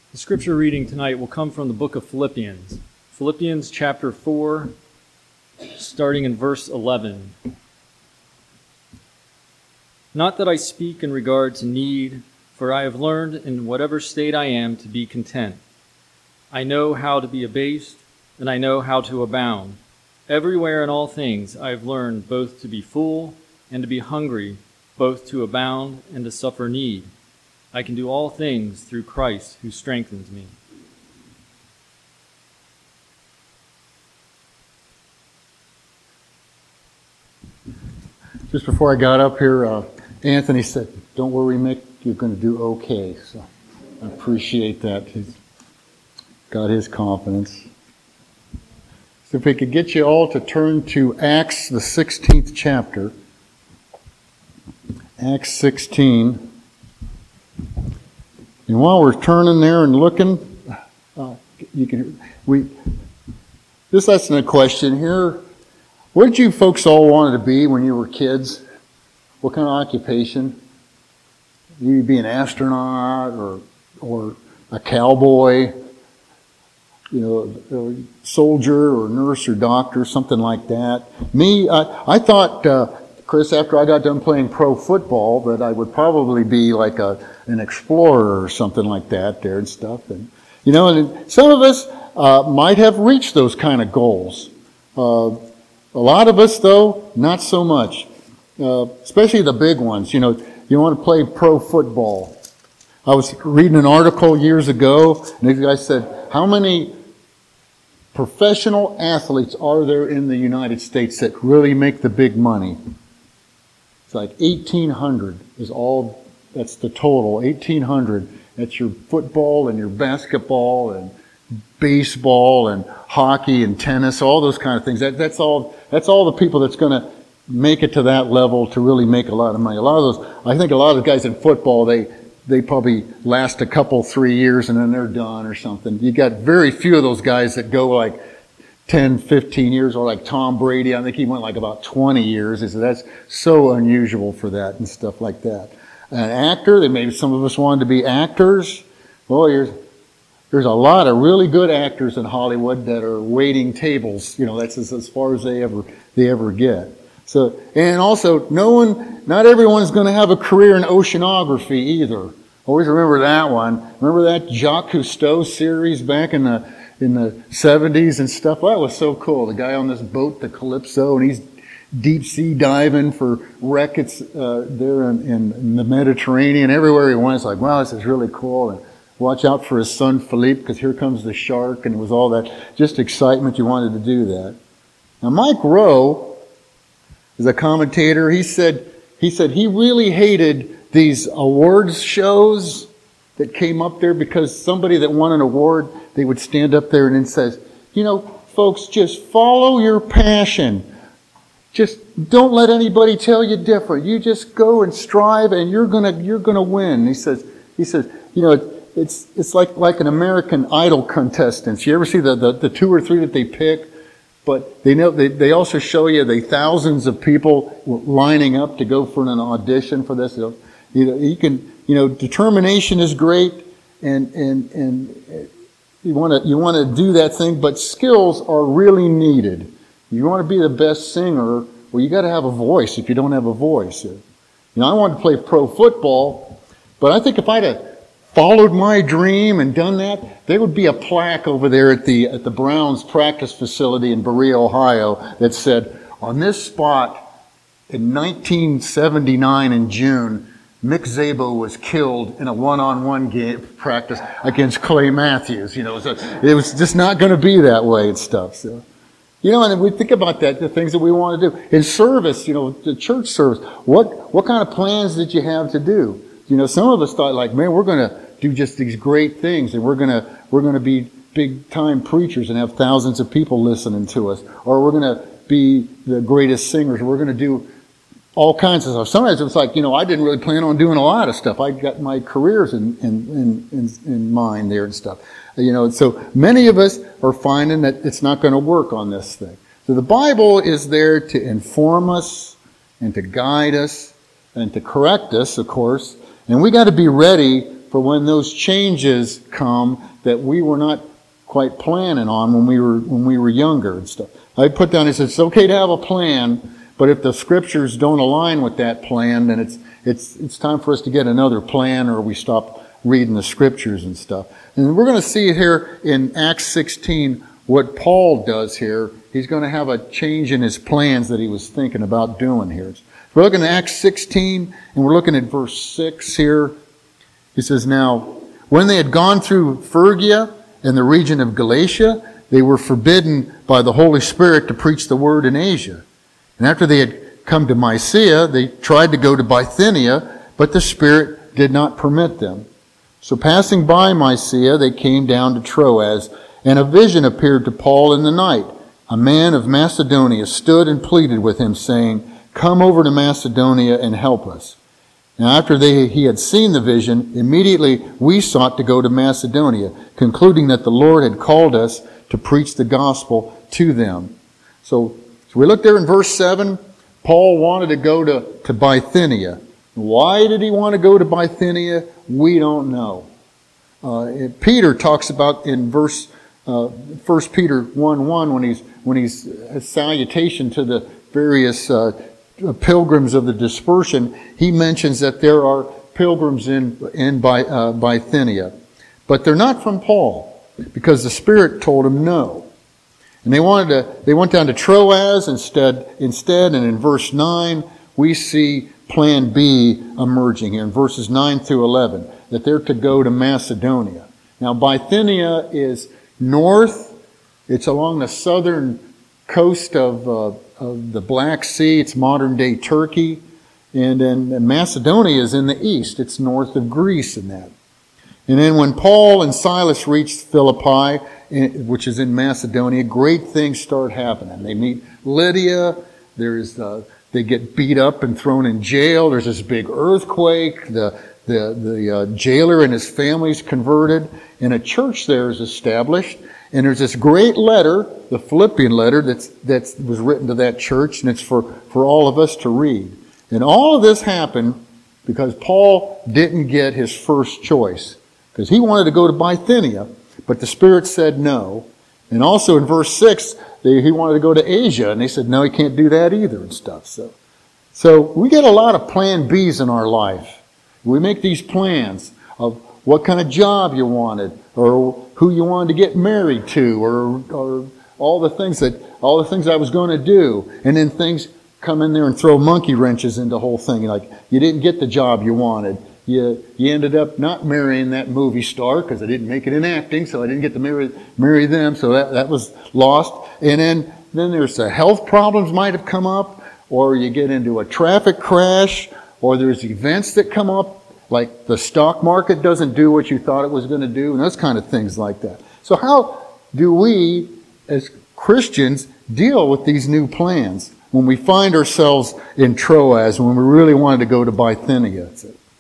The scripture reading tonight will come from the book of Philippians. Philippians chapter 4, starting in verse 11. Not that I speak in regard to need, for I have learned in whatever state I am to be content. I know how to be abased, and I know how to abound. Everywhere in all things I have learned both to be full and to be hungry, both to abound and to suffer need. I can do all things through Christ who strengthens me. Just before I got up here, Anthony said, "Don't worry, Mick, you're going to do okay." So I appreciate that. He's got his confidence. So if we could get you all to turn to Acts, the 16th chapter. Acts 16. And while we're turning there and looking, just asking a question here. What did you folks all want to be when you were kids? What kind of occupation? You'd be an astronaut or a cowboy, a soldier or nurse or doctor, something like that. Me, I thought, Chris, after I got done playing pro football, that I would probably be like an explorer or something like that there and stuff. And and some of us might have reached those kind of goals. A lot of us, though, not so much. Especially the big ones. You want to play pro football. I was reading an article years ago, and this guy said, how many professional athletes are there in the United States that really make the big money? It's like 1,800 is all, that's the total, 1,800. That's your football and your basketball and baseball and hockey and tennis, all those kind of things. That's all the people that's going to make it to that level to really make a lot of money. A lot of those, I think a lot of the guys in football, they probably last a couple, 3 years and then they're done or something. You got very few of those guys that go like 10, 15 years, or like Tom Brady. I think he went like about 20 years. He said that's so unusual for that and stuff like that. An actor, maybe some of us wanted to be actors. Well, there's a lot of really good actors in Hollywood that are waiting tables. That's as far as they ever get. So, and also, not everyone is going to have a career in oceanography either. Always remember that one. Remember that Jacques Cousteau series back in the 70s and stuff? Well, that was so cool. The guy on this boat, the Calypso, and he's deep sea diving for wreckage there in the Mediterranean. Everywhere he went, it's like, wow, this is really cool. And watch out for his son Philippe, because here comes the shark, and it was all that just excitement. You wanted to do that. Now, Mike Rowe is a commentator. He said he really hated these awards shows that came up there, because somebody that won an award, they would stand up there and then says, folks, just follow your passion. Just don't let anybody tell you different. You just go and strive, and you're gonna win. He says, it's like an American Idol contestants. You ever see the 2 or 3 that they pick? But they also show you the thousands of people lining up to go for an audition for this. Determination is great, and you want to do that thing, but skills are really needed. You want to be the best singer, well, you got to have a voice. If you don't have a voice, I wanted to play pro football, but I think if I'd have followed my dream and done that, there would be a plaque over there at the Browns practice facility in Berea, Ohio, that said, on this spot in 1979 in June, Mick Szabo was killed in a one-on-one game practice against Clay Matthews. So it was just not going to be that way and stuff. So, and we think about that, the things that we want to do in service. The church service. What kind of plans did you have to do? Some of us thought, like, man, we're going to do just these great things, and we're going to be big time preachers and have thousands of people listening to us, or we're going to be the greatest singers. We're going to do all kinds of stuff. Sometimes it's like, I didn't really plan on doing a lot of stuff. I got my careers in mind there and stuff. So many of us are finding that it's not going to work on this thing. So the Bible is there to inform us and to guide us and to correct us, of course. And we got to be ready for when those changes come that we were not quite planning on when we were younger and stuff. I put down, he says, it's okay to have a plan, but if the scriptures don't align with that plan, then it's time for us to get another plan, or we stop reading the scriptures and stuff. And we're going to see here in Acts 16 what Paul does here. He's going to have a change in his plans that he was thinking about doing here. We're looking at Acts 16, and we're looking at verse 6 here. He says, now, when they had gone through Phrygia and the region of Galatia, they were forbidden by the Holy Spirit to preach the word in Asia. And after they had come to Mysia, they tried to go to Bithynia, but the Spirit did not permit them. So passing by Mysia, they came down to Troas, and a vision appeared to Paul in the night. A man of Macedonia stood and pleaded with him, saying, come over to Macedonia and help us. Now after he had seen the vision, immediately we sought to go to Macedonia, concluding that the Lord had called us to preach the gospel to them. So we look there in verse 7. Paul wanted to go to Bithynia. Why did he want to go to Bithynia? We don't know. Peter talks about in verse 1 Peter 1:1 when he's a salutation to the various pilgrims of the dispersion, he mentions that there are pilgrims in Bithynia. But they're not from Paul, because the Spirit told him no. And they went down to Troas instead, and in verse 9, we see plan B emerging here in verses 9 through 11, that they're to go to Macedonia. Now, Bithynia is north. It's along the southern coast of the Black Sea. It's modern-day Turkey. And then Macedonia is in the east. It's north of Greece and that. And then when Paul and Silas reached Philippi, which is in Macedonia, great things start happening. They meet Lydia. They get beat up and thrown in jail. There's this big earthquake. The jailer and his family is converted. And a church there is established. And there's this great letter, the Philippian letter, that was written to that church, and it's for all of us to read. And all of this happened because Paul didn't get his first choice, because he wanted to go to Bithynia, but the Spirit said no. And also in verse 6, he wanted to go to Asia, and they said, no, he can't do that either and stuff. So we get a lot of plan Bs in our life. We make these plans of what kind of job you wanted, or who you wanted to get married to, or all the things I was going to do. And then things come in there and throw monkey wrenches into the whole thing. Like, you didn't get the job you wanted. You ended up not marrying that movie star because I didn't make it in acting, so I didn't get to marry them, so that was lost. And then there's the health problems might have come up, or you get into a traffic crash, or there's events that come up, like the stock market doesn't do what you thought it was going to do, and those kind of things like that. So how do we, as Christians, deal with these new plans when we find ourselves in Troas, when we really wanted to go to Bithynia?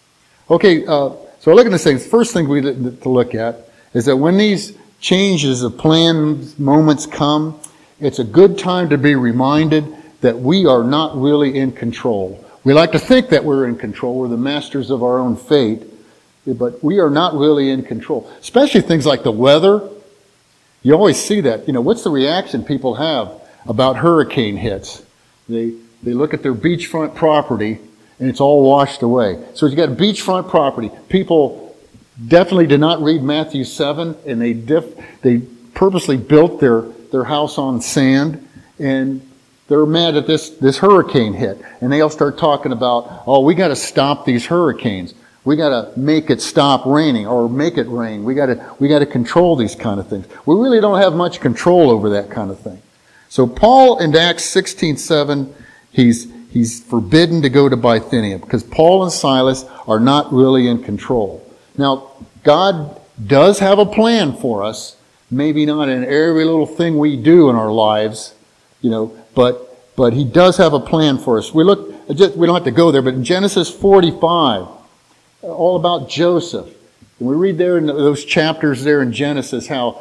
Okay, so we're looking at this thing. The first thing we need to look at is that when these changes of plan moments come, it's a good time to be reminded that we are not really in control. We like to think that we're in control. We're the masters of our own fate. But we are not really in control. Especially things like the weather. You always see that. What's the reaction people have about hurricane hits? They look at their beachfront property and it's all washed away. So you got a beachfront property. People definitely did not read Matthew 7, and they purposely built their house on sand, and they're mad that this hurricane hit. And they all start talking about, oh, we got to stop these hurricanes. We got to make it stop raining, or make it rain. We got to control these kind of things. We really don't have much control over that kind of thing. So Paul in Acts 16:7, he's forbidden to go to Bithynia because Paul and Silas are not really in control. Now, God does have a plan for us. Maybe not in every little thing we do in our lives, but he does have a plan for us. We don't have to go there, but in Genesis 45, all about Joseph. And we read there in those chapters there in Genesis how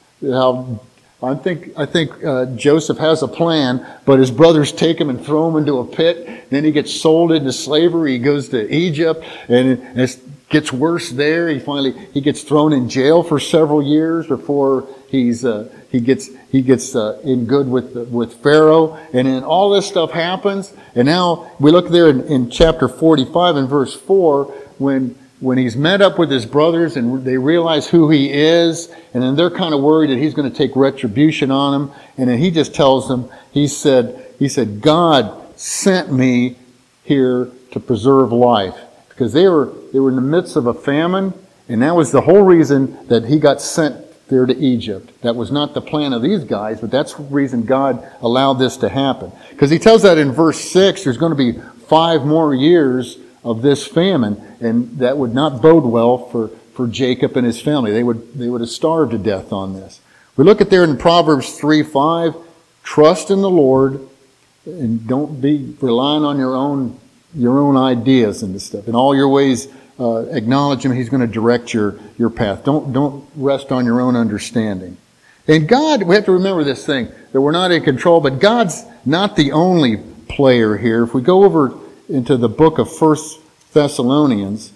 I think Joseph has a plan, but his brothers take him and throw him into a pit. Then he gets sold into slavery. He goes to Egypt, and it's gets worse there. He gets thrown in jail for several years before he gets in good with Pharaoh. And then all this stuff happens. And now we look there in chapter 45 and verse 4 when he's met up with his brothers and they realize who he is, and then they're kind of worried that he's going to take retribution on them. And then he just tells them, he said, God sent me here to preserve life. Because they were in the midst of a famine, and that was the whole reason that he got sent there to Egypt. That was not the plan of these guys, but that's the reason God allowed this to happen. Because he tells that in verse 6, there's going to be 5 more years of this famine, and that would not bode well for Jacob and his family. They would have starved to death on this. We look at there in Proverbs 3:5, trust in the Lord, and don't be relying on your own ideas and this stuff. In all your ways, acknowledge Him. He's going to direct your path. Don't rest on your own understanding. And God, we have to remember this thing, that we're not in control, but God's not the only player here. If we go over into the book of 1 Thessalonians,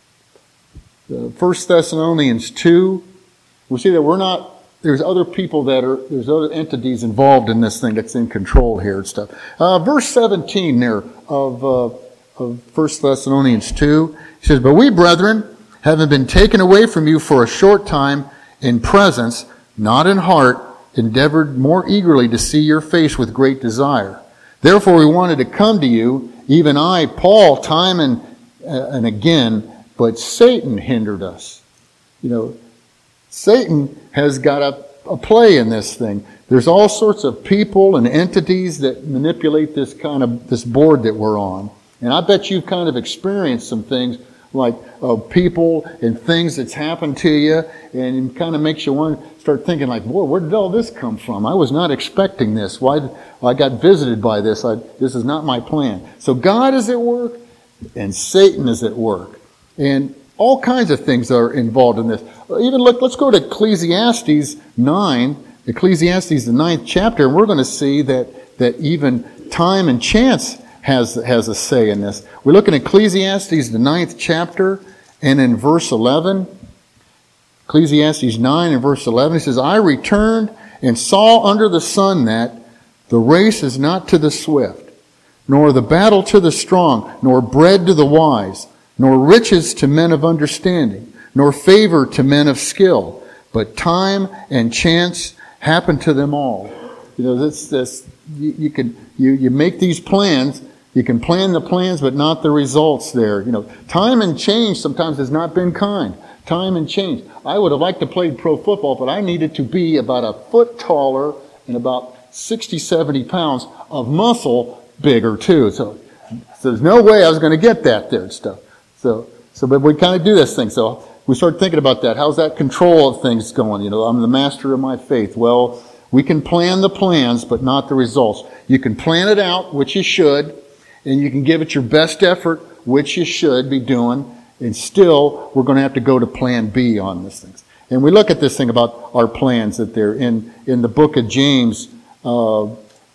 1 Thessalonians 2, we see that there's other people there's other entities involved in this thing that's in control here and stuff. Verse 17 there of 1 Thessalonians 2, he says, but we, brethren, having been taken away from you for a short time in presence, not in heart, endeavored more eagerly to see your face with great desire. Therefore we wanted to come to you, even I, Paul, time and again, but Satan hindered us. Satan has got a play in this thing. There's all sorts of people and entities that manipulate this board that we're on. And I bet you've kind of experienced some things like people and things that's happened to you, and it kind of makes you want to start thinking like, boy, where did all this come from? I was not expecting this. Why I got visited by this? This is not my plan. So God is at work, and Satan is at work. And all kinds of things are involved in this. Even let's go to Ecclesiastes 9, the 9th chapter, and we're going to see that even time and chance has a say in this. We look in Ecclesiastes, the 9th chapter, and in verse 11, Ecclesiastes 9 and verse 11, it says, I returned and saw under the sun that the race is not to the swift, nor the battle to the strong, nor bread to the wise, nor riches to men of understanding, nor favor to men of skill, but time and chance happen to them all. You make these plans. You can plan the plans, but not the results there. Time and change sometimes has not been kind. Time and change. I would have liked to play pro football, but I needed to be about a foot taller and about 60, 70 pounds of muscle bigger too. So there's no way I was going to get that there and stuff. But we kind of do this thing. So we start thinking about that. How's that control of things going? I'm the master of my faith. Well, we can plan the plans, but not the results. You can plan it out, which you should, and you can give it your best effort, which you should be doing, and still we're going to have to go to plan B on these things. And we look at this thing about our plans that they're in the book of James, James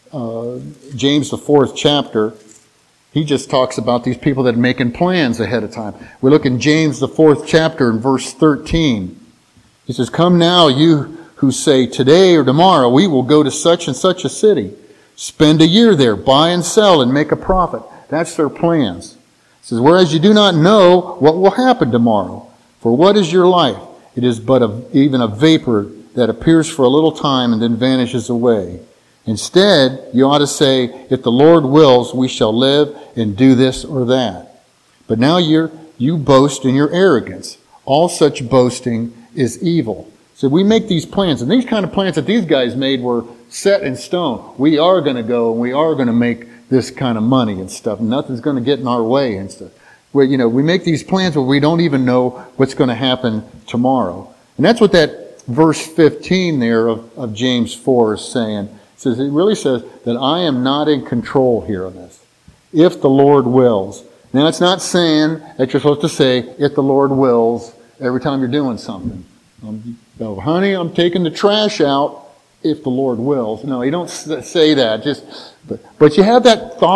the 4th chapter. He just talks about these people that are making plans ahead of time. We look in James the 4th chapter in verse 13. He says, come now, you who say today or tomorrow we will go to such and such a city. Spend a year there, buy and sell, and make a profit. That's their plans. It says, whereas you do not know what will happen tomorrow. For what is your life? It is but even a vapor that appears for a little time and then vanishes away. Instead, you ought to say, if the Lord wills, we shall live and do this or that. But now you boast in your arrogance. All such boasting is evil. So we make these plans, and these kind of plans that these guys made were set in stone. We are going to go and we are going to make this kind of money and stuff. Nothing's going to get in our way and stuff. We make these plans where we don't even know what's going to happen tomorrow. And that's what that verse 15 there of James 4 is saying. It really says that I am not in control here of this. If the Lord wills. Now it's not saying that you're supposed to say, if the Lord wills, every time you're doing something. Honey, I'm taking the trash out if the Lord wills. No, you don't say that. But you have that thought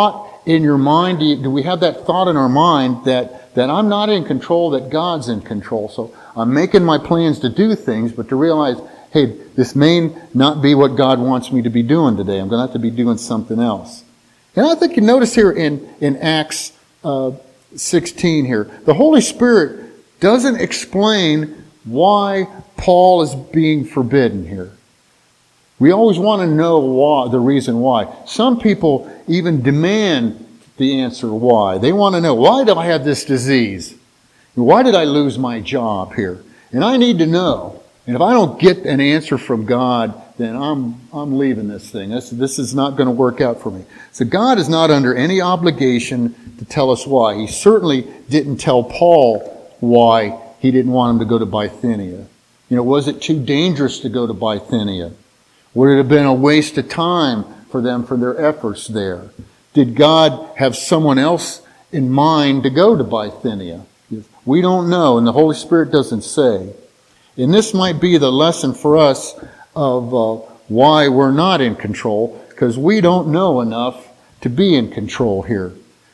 in your mind, do we have that thought in our mind that I'm not in control, that God's in control? So I'm making my plans to do things, but to realize, hey, this may not be what God wants me to be doing today. I'm going to have to be doing something else. And I think you notice here in Acts 16 here, the Holy Spirit doesn't explain why Paul is being forbidden here. We always want to know why, the reason why. Some people even demand the answer why. They want to know, why do I have this disease? Why did I lose my job here? And I need to know. And if I don't get an answer from God, then I'm leaving this thing. This is not going to work out for me. So God is not under any obligation to tell us why. He certainly didn't tell Paul why he didn't want him to go to Bithynia. Was it too dangerous to go to Bithynia? Would it have been a waste of time for them for their efforts there? Did God have someone else in mind to go to Bithynia? We don't know, and the Holy Spirit doesn't say. And this might be the lesson for us of why we're not in control, because we don't know enough to be in control here.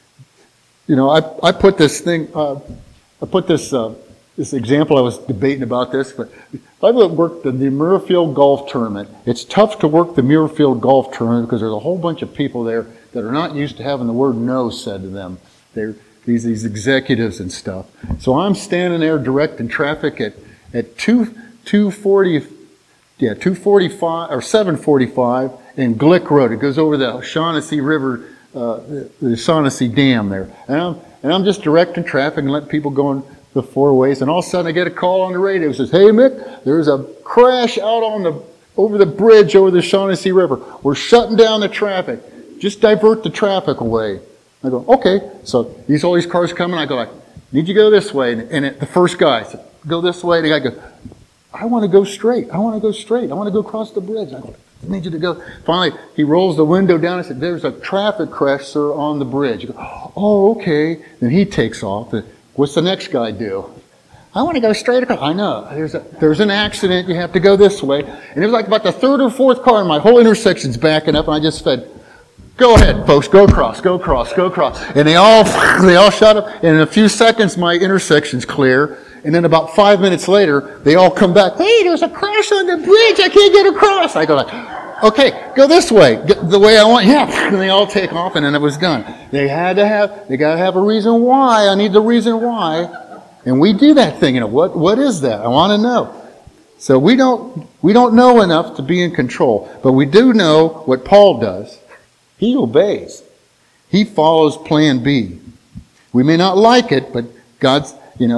I put this thing, this example, I was debating about this, but I've worked in the Muirfield Golf Tournament. It's tough to work the Muirfield Golf Tournament because there's a whole bunch of people there that are not used to having the word no said to them. They're these executives and stuff. So I'm standing there directing traffic at 245 or 745 in Glick Road. It goes over the Shaughnessy River, the Shaughnessy Dam there. And I'm just directing traffic and letting people go in the four ways. And all of a sudden I get a call on the radio. It says, "Hey Mick, there's a crash out over the bridge over the Shaughnessy River. We're shutting down the traffic. Just divert the traffic away." I go, "Okay." So all these cars coming. I go like, "Need you go this way?" And the first guy said, "Go this way." The guy goes, "I want to go straight. I want to go straight. I want to go across the bridge." I go, "I need you to go." Finally, he rolls the window down and said, "There's a traffic crash, sir, on the bridge." I go, "Oh, okay." Then he takes off. What's the next guy do? "I want to go straight across." "I know. There's an accident. You have to go this way." And it was like about the third or fourth car, and my whole intersection's backing up, and I just said, "Go ahead, folks. Go across. Go across. Go across." And they all shut up. And in a few seconds, my intersection's clear. And then about 5 minutes later, they all come back. "Hey, there's a crash on the bridge. I can't get across." I go like, "Okay, go this way. The way I want." Yeah. And they all take off, and then it was done. They got to have a reason why. I need the reason why. And we do that thing. What is that? I want to know. So we don't know enough to be in control, but we do know what Paul does. He obeys. He follows plan B. We may not like it, but God's, we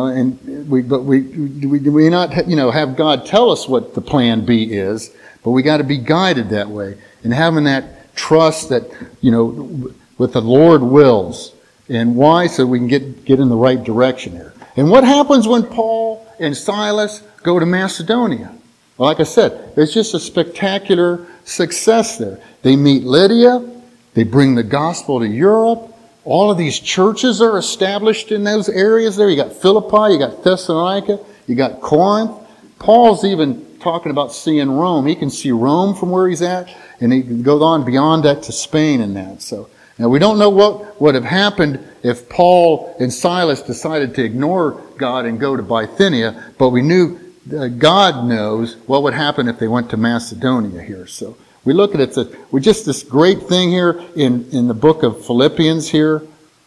may not, have God tell us what the plan B is, but we got to be guided that way. And having that trust that, what the Lord wills. And why? So we can get in the right direction here. And what happens when Paul and Silas go to Macedonia? Well, like I said, there's just a spectacular success there. They meet Lydia. They bring the gospel to Europe. All of these churches are established in those areas there. You got Philippi, you got Thessalonica, you got Corinth. Paul's even talking about seeing Rome. He can see Rome from where he's at, and he can go on beyond that to Spain and that. So now we don't know what would have happened if Paul and Silas decided to ignore God and go to Bithynia, but we knew God knows what would happen if they went to Macedonia here. So we look at it, we just this great thing here in the book of Philippians here,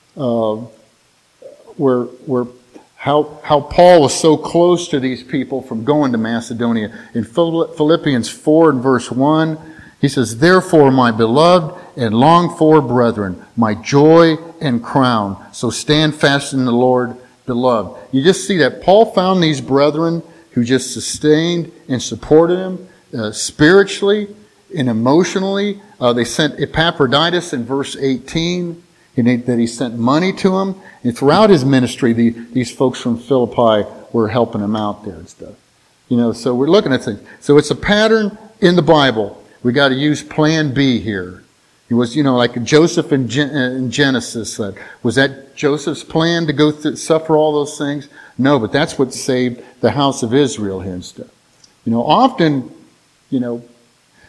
where how Paul was so close to these people from going to Macedonia. In Philippians 4 and verse 1, he says, "Therefore, my beloved and longed for brethren, my joy and crown, so stand fast in the Lord, beloved." You just see that Paul found these brethren who just sustained and supported him spiritually and emotionally. They sent Epaphroditus in verse 18, that he sent money to him. And throughout his ministry, these folks from Philippi were helping him out there and stuff. So we're looking at things. So it's a pattern in the Bible. We got to use plan B here. It was, like Joseph in Genesis said. Was that Joseph's plan to go suffer all those things? No, but that's what saved the house of Israel here and stuff. Often,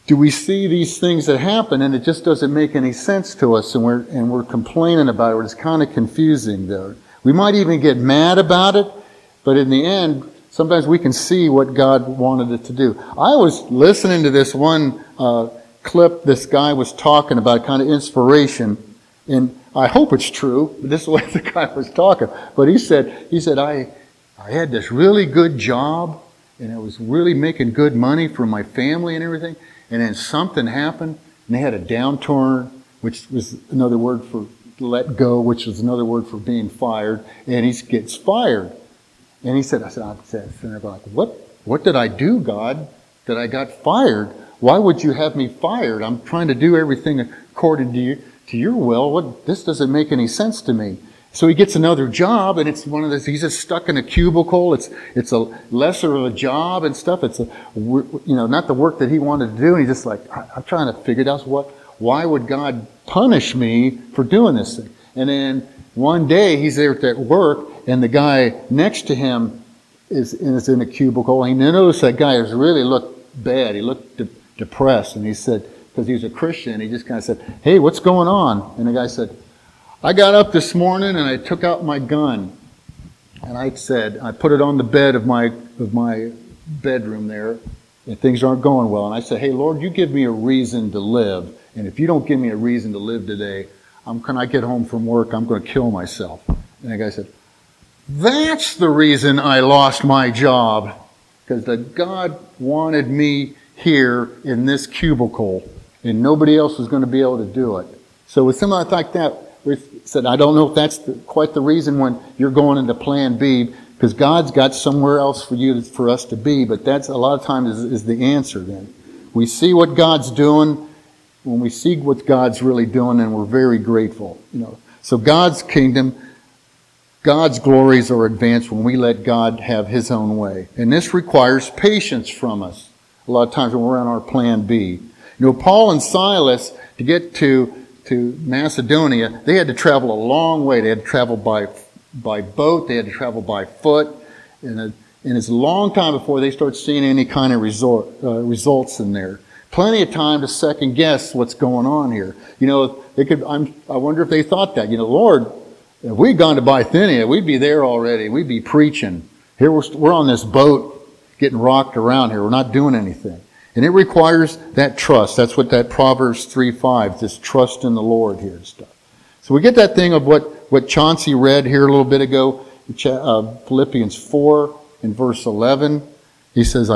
do we see these things that happen and it just doesn't make any sense to us, and we're complaining about it. It's kind of confusing there. We might even get mad about it, but in the end, sometimes we can see what God wanted it to do. I was listening to this one clip this guy was talking about, kind of inspiration, and I hope it's true, but this is the way the guy was talking. But he said, I had this really good job, and I was really making good money for my family and everything, and then something happened, and they had a downturn, which was another word for let go, which was another word for being fired, and he gets fired. And he said, I said, like, what did I do, God, that I got fired? Why would you have me fired? I'm trying to do everything according to your will. This doesn't make any sense to me. So he gets another job, and it's one of those, he's just stuck in a cubicle. It's a lesser of a job and stuff. It's not the work that he wanted to do. And he's just like, I'm trying to figure out why would God punish me for doing this thing? And then one day he's there at work, and the guy next to him is in a cubicle. And he noticed that guy really looked bad. He looked depressed. And he said, because he was a Christian, he just kind of said, hey, what's going on? And the guy said, I got up this morning and I took out my gun. And I put it on the bed of my bedroom there, and things aren't going well. And I said, hey, Lord, you give me a reason to live. And if you don't give me a reason to live today, when I get home from work, I'm going to kill myself. And the guy said, that's the reason I lost my job, because God wanted me here in this cubicle, and nobody else was going to be able to do it. So with something like that, we said, I don't know if that's quite the reason when you're going into plan B, because God's got somewhere else for us to be, but that's a lot of times is the answer then. We see what God's doing. When we see what God's really doing, and we're very grateful. So God's kingdom, God's glories are advanced when we let God have His own way. And this requires patience from us. A lot of times when we're on our plan B. Paul and Silas, to get to Macedonia, they had to travel a long way. They had to travel by boat. They had to travel by foot. And it's a long time before they start seeing any kind of results in there. Plenty of time to second guess what's going on here. I wonder if they thought that. Lord, if we'd gone to Bithynia, we'd be there already. We'd be preaching. Here we're on this boat getting rocked around here. We're not doing anything. And it requires that trust. That's what that Proverbs 3:5, this trust in the Lord here and stuff. So we get that thing of what Chauncey read here a little bit ago, Philippians 4 in verse 11. He says,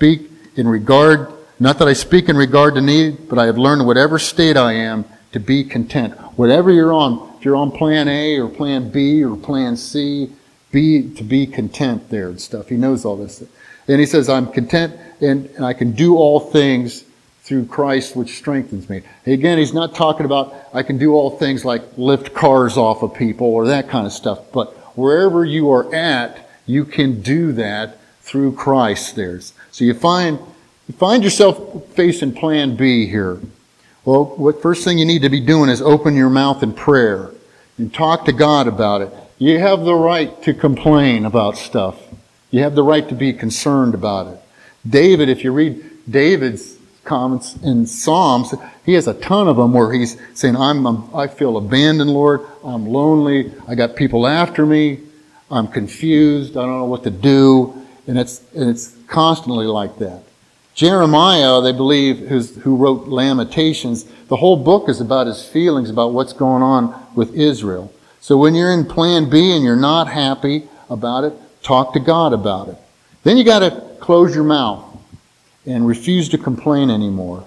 not that I speak in regard to need, but I have learned in whatever state I am to be content. Whatever you're on, if you're on plan A or plan B or plan C, to be content there and stuff. He knows all this. And he says, I'm content and I can do all things through Christ which strengthens me. Again, he's not talking about I can do all things like lift cars off of people or that kind of stuff. But wherever you are at, you can do that through Christ there. So you find yourself facing plan B here. Well, what first thing you need to be doing is open your mouth in prayer and talk to God about it. You have the right to complain about stuff. You have the right to be concerned about it. David, if you read David's comments in Psalms, he has a ton of them where he's saying, I feel abandoned, Lord. I'm lonely. I got people after me. I'm confused. I don't know what to do. And it's constantly like that. Jeremiah, they believe, who wrote Lamentations, the whole book is about his feelings about what's going on with Israel. So when you're in plan B and you're not happy about it, talk to God about it. Then you got to close your mouth and refuse to complain anymore.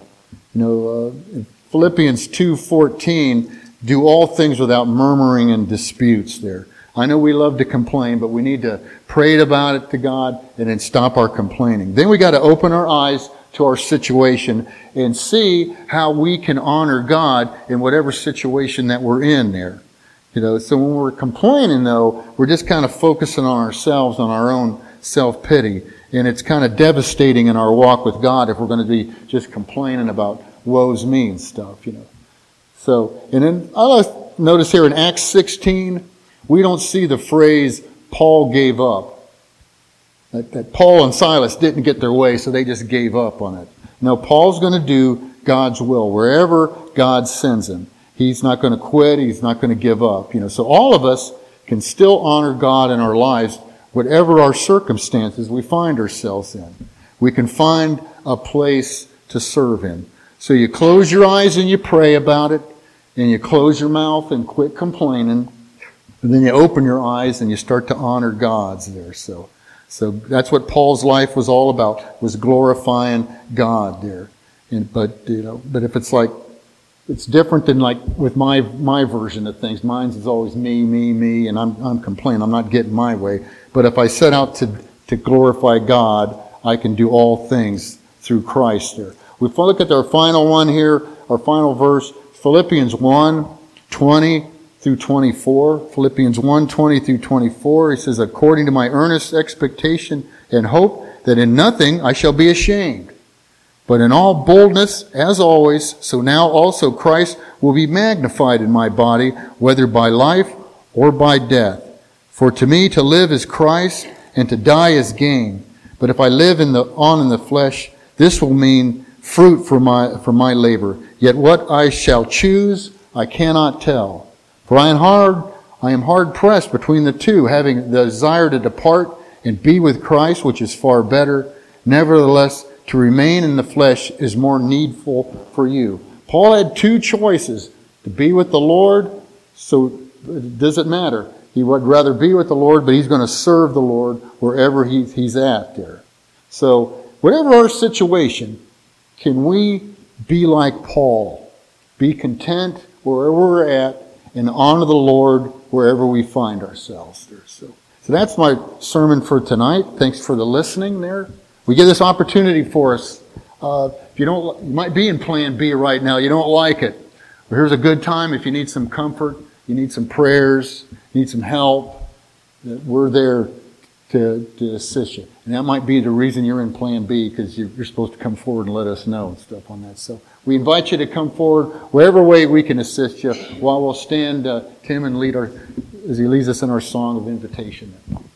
Philippians 2:14, do all things without murmuring and disputes there. I know we love to complain, but we need to pray about it to God and then stop our complaining. Then we got to open our eyes to our situation and see how we can honor God in whatever situation that we're in there. So when we're complaining, though, we're just kind of focusing on ourselves, on our own self-pity. And it's kind of devastating in our walk with God if we're going to be just complaining about woes me and stuff, So, and then I notice here in Acts 16, we don't see the phrase, Paul gave up. That Paul and Silas didn't get their way, so they just gave up on it. No, Paul's going to do God's will wherever God sends him. He's not going to quit. He's not going to give up. So all of us can still honor God in our lives, whatever our circumstances we find ourselves in. We can find a place to serve Him. So you close your eyes and you pray about it, and you close your mouth and quit complaining, and then you open your eyes and you start to honor God's there. So that's what Paul's life was all about, was glorifying God there. But if it's different than like with my version of things. Mine's is always me, and I'm complaining. I'm not getting my way. But if I set out to glorify God, I can do all things through Christ there. We look at our final one here, our final verse, Philippians 1:20 through 24. Philippians 1:20 through 24. He says, according to my earnest expectation and hope that in nothing I shall be ashamed, but in all boldness, as always, so now also Christ will be magnified in my body, whether by life or by death. For to me to live is Christ, and to die is gain. But if I live in the flesh, this will mean fruit for my labor. Yet what I shall choose, I cannot tell. For I am hard pressed between the two, having the desire to depart and be with Christ, which is far better. Nevertheless, to remain in the flesh is more needful for you. Paul had two choices, to be with the Lord, so it doesn't matter. He would rather be with the Lord, but he's going to serve the Lord wherever he's at there. So, whatever our situation, can we be like Paul? Be content wherever we're at and honor the Lord wherever we find ourselves there. So that's my sermon for tonight. Thanks for the listening there. We get this opportunity for us. If you might be in Plan B right now. You don't like it. But here's a good time if you need some comfort, you need some prayers, you need some help. We're there to assist you. And that might be the reason you're in Plan B, because you're supposed to come forward and let us know and stuff on that. So we invite you to come forward, whatever way we can assist you, while we'll stand, Tim, and as he leads us in our song of invitation.